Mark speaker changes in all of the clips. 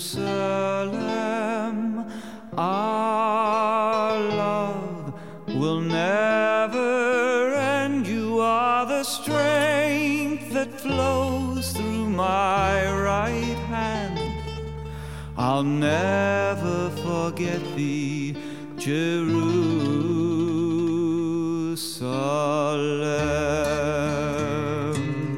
Speaker 1: Jerusalem, our love will never end. You are the strength that flows through my right hand. I'll never forget thee, Jerusalem.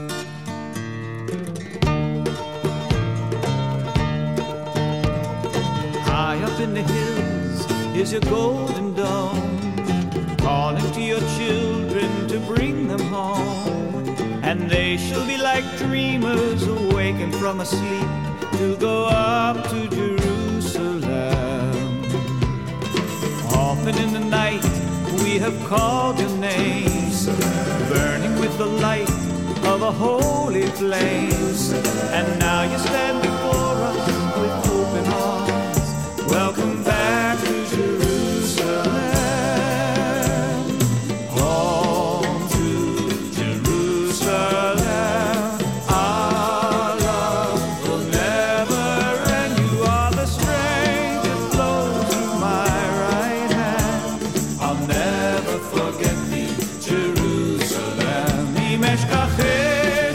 Speaker 1: High up in the hills is your golden dome, calling to your children to bring them home. And they shall be like dreamers awakened from a sleep, to go up to Jerusalem. Often in the night we have called your name, burning with the light of a holy flame. And now you stand before us with open arms. Welcome back to Jerusalem. Home to Jerusalem. Our love will never end. You are the strength that flows through my right hand. I'll never forget thee, Jerusalem. Im eshkachet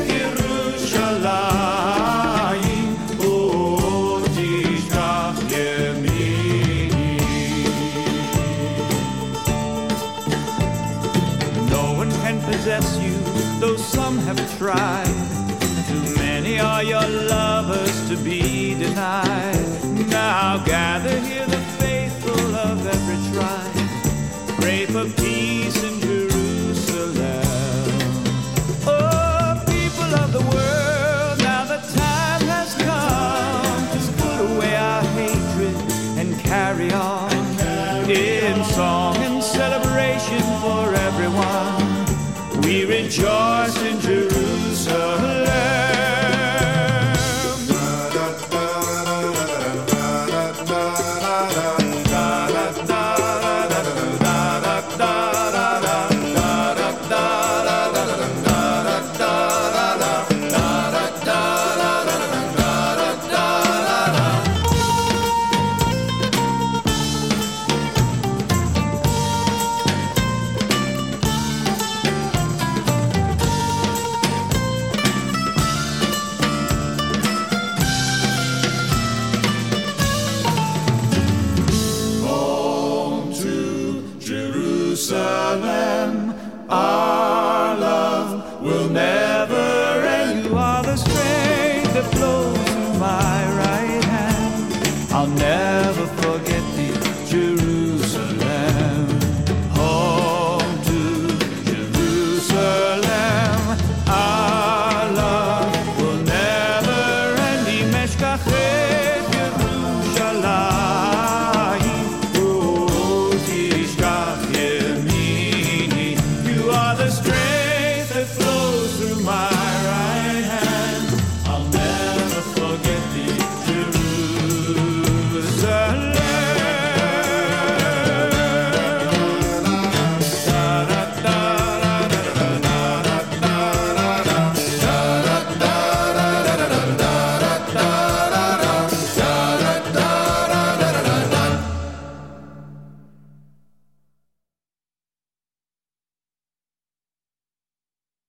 Speaker 1: Yerushalayim, od tishkach yemini. No one can possess you, though some have tried. Too many are your lovers to be denied. Now gather here the faithful of every tribe, pray for peace in Jerusalem. Oh, people of the world, now the time has come to put away our hatred and carry on in song and celebration for everyone. We rejoice in Jerusalem. Jerusalem, our love will never end. You are the strength that flows through my right hand. I'll never forget thee, Jerusalem. Home to Jerusalem, our love will never end. Im eshkachet Yerushalayim, od tishkach yemini. You are the strength that flows through my